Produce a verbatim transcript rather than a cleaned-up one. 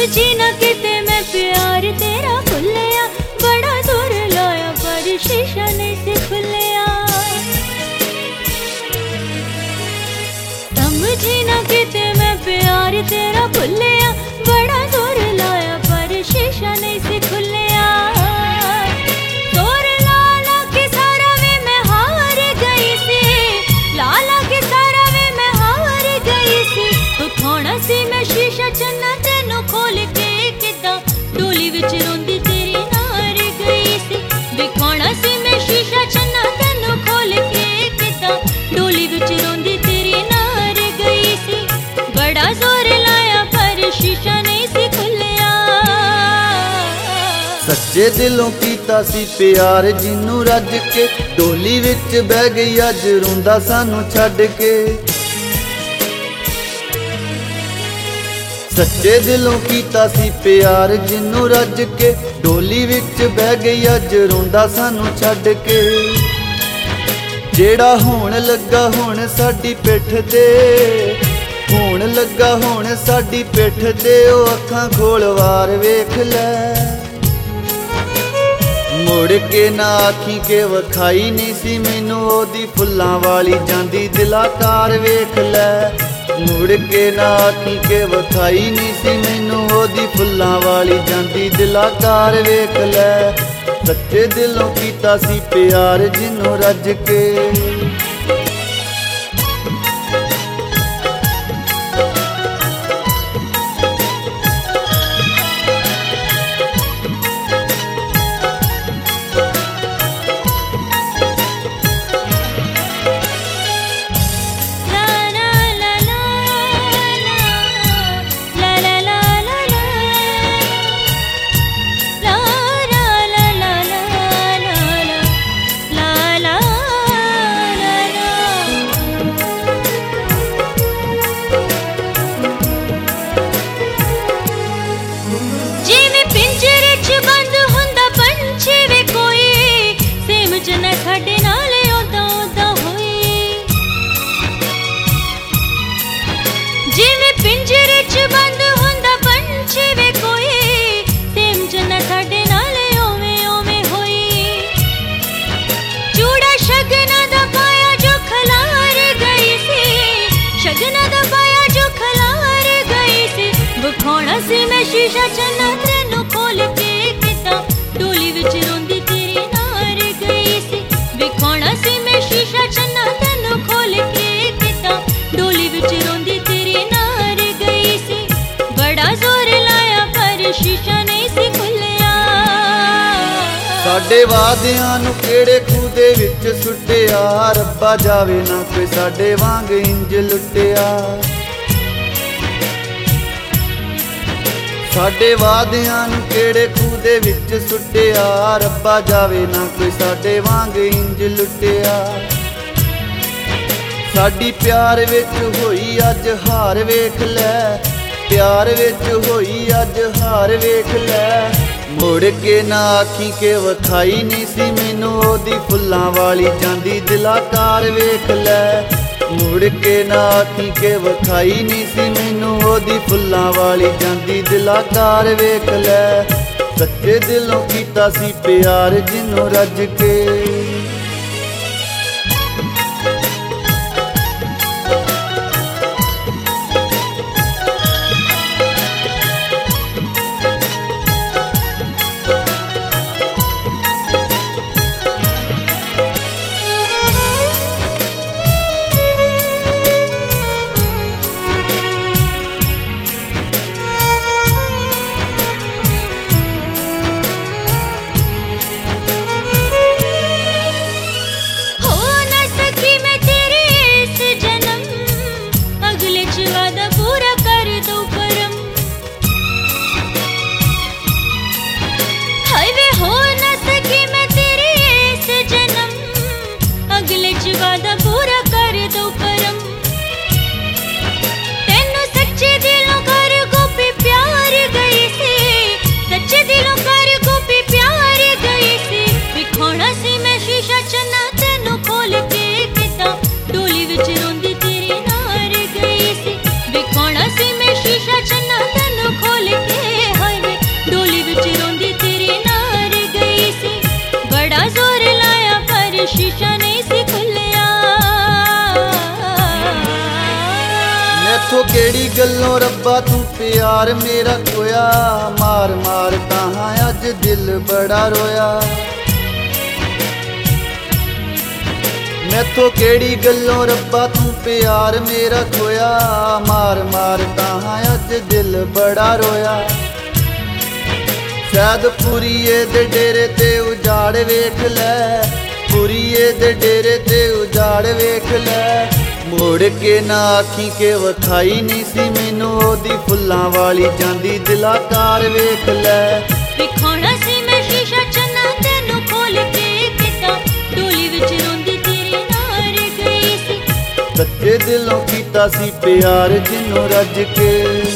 समझी ना किते मैं प्यार तेरा भुलिया, बड़ा जोर लाया पर शीशा नहीं से खुलिया। समझी ना किते मैं प्यार तेरा भुलिया, बड़ा जोर लाया पर शीशा नहीं से खुलिया। जोर लाला के सारा वे मैं हार गई सी, लाला के सारा वे मैं हार गई सी। उठाना सी मैं शीशा चन्ना तेनों खोल के किदा, डोली विच रोंदी तेरी नार गई सी। दिखाना सी मैं शीशा चन्ना तेनों खोल के किदा, डोली विच रोंदी तेरी नार गई सी। बड़ा जोर लाया पर शीशा नहीं सी खुलिया। सच्चे दिलों कीता सी प्यार जिन्नू रज के, डोली विच बह गई अज रोंदा सानू छड्ड के। सच्चे दिलों कीता सी प्यार जिन्नू रज के, डोली विच बह गई अज रोंदा सानू छड्ड के। जेड़ा होण लगा हुण साडी पिठ ते, होण लगा हुण साडी पिठ ते, ओ अखां खोल वार वेख लै। मुड़ के ना आखी के वखाई नहीं सी मैनू ओदी फुल्लां वाली जांदी दिलाकार वेख लै। मुड़ के ना आखी के वखाई नहीं सी मैनू ओदी फुल्लां वाली जांदी दिलाकार वेख लै। सच्चे दिलों कीता सी प्यार जिन्नू रज के। दिखाना सी मैं शीशा चन्ना तेनों खोल के किदा, डोली विच रोंदी तेरी नार गई सी। दिखाना सी मैं शीशा चन्ना तेनों खोल के किदा, डोली विच रोंदी तेरी नार गई सी। बड़ा जोर लाया पर शीशा नहीं सी खुलिया। साडे वादियां नूं किहड़े खूह दे विच सुट्टिया, रब्बा जावे ना कोई साडे वांग इंज लुट्टिया। साडे वादियां नूं किहड़े खूह दे विच सुट्टिया, रब्बा जावे ना कोई साडे वांग इंज लुट्टिया। साडी प्यार विच होई अज हार वेख लै, प्यार विच होई अज हार वेख लै। मुड़ के ना आखी के वखाई नहीं सी मैनू ओदी फुल्लां वाली जांदी दिलाकार वेख लै। मुड़ के ना आखी के वखाई नहीं सी मैनू ओदी फुल्लां वाली जांदी दिलाकार वेख लै। सच्चे दिलों कीता सी प्यार जिन्नू रज के। ਮੈਥੋਂ ਕਿਹੜੀ ਗੱਲੋਂ ਰੱਬਾ ਤੂੰ ਪਿਆਰ ਮੇਰਾ ਖੋਇਆ, ਮਾਰ ਮਾਰ ਤਾਹਾਂ ਅੱਜ ਦਿਲ ਬੜਾ ਰੋਇਆ। ਮੈਥੋਂ ਕਿਹੜੀ ਗੱਲੋਂ ਰੱਬਾ ਤੂੰ ਪਿਆਰ ਮੇਰਾ ਖੋਇਆ, ਮਾਰ ਮਾਰ ਤਾਹਾਂ ਅੱਜ ਦਿਲ ਬੜਾ ਰੋਇਆ। ਸ਼ਾਇਦ ਪੁਰੀਏ ਦੇ ਡੇਰੇ ਤੇ ਉਜਾੜ ਵੇਖ ਲੈ, ਪੁਰੀਏ ਦੇ ਡੇਰੇ ਤੇ ਉਜਾੜ ਵੇਖ ਲੈ। ਮੋੜ ਕੇ ਨਾ ਆਖੀ ਕਿ ਵਿਖਾਈ ਨਹੀਂ ਸੀ ਮੈਨੂੰ ਉਹਦੀ ਫੁੱਲਾਂ ਵਾਲੀ ਜਾਂਦੀ ਦਿਲਾਕਾਰ ਵੇਖ ਲੈ। ਵਿਖਾਉਣਾ ਸੀ ਮੈਂ ਸ਼ੀਸ਼ਾ ਚੰਨਾ ਤੈਨੂੰ ਖੋਲ ਕੇ, ਕਿੱਦਾਂ ਡੋਲੀ ਵਿੱਚ ਰੋਂਦੀ ਤੇਰੇ ਨਾਲ ਗਈ ਸੀ। ਸੱਚੇ ਦਿਲੋਂ ਕੀਤਾ ਸੀ ਪਿਆਰ ਜਿਹਨੂੰ ਰੱਜ ਕੇ।